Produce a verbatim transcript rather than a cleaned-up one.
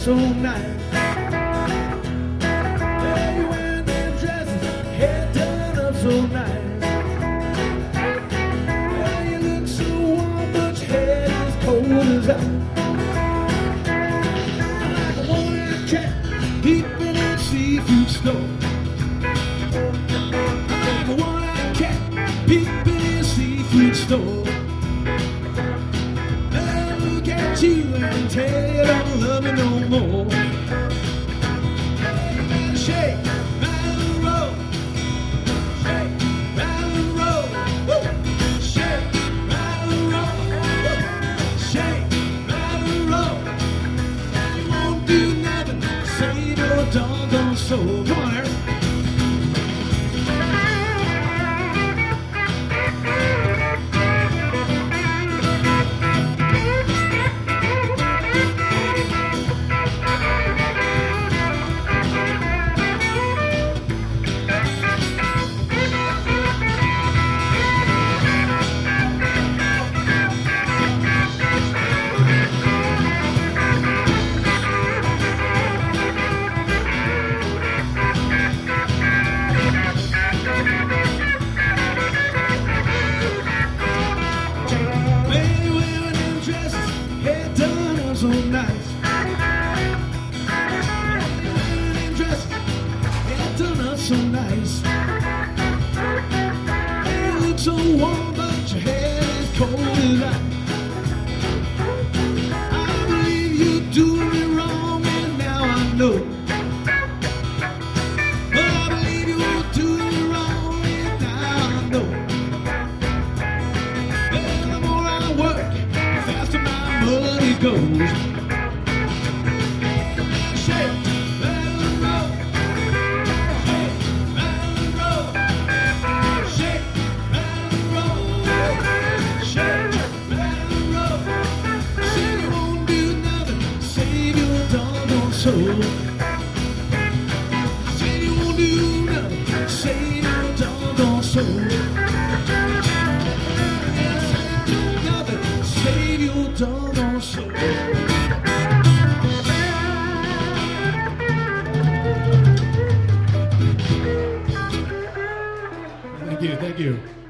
so nice. Yeah, you wearing them dresses, hair done up so nice. Yeah, you look so warm, but your head is cold as ice. Like a one-eyed cat peeping in a seafood store. Like a one-eyed cat peeping in a seafood store. I'll look at you and tell you don't love me no more. Shake, rattle and roll. Shake, rattle and roll. Woo! Shake, rattle and roll. Woo! Shake, rattle and roll. You won't do nothing, save your doggone soul. Come on, Eric. So nice. And dressed, hair done up so nice. You look so warm, but your hair is cold as ice. I believe you're doing me wrong, and now I know. But I believe you're doing me wrong, and now I know. And the more I work, the faster my money goes. I said you won't do nothing, save your doggone soul. I said you won't do nothing, save your doggone soul. Thank you, thank you.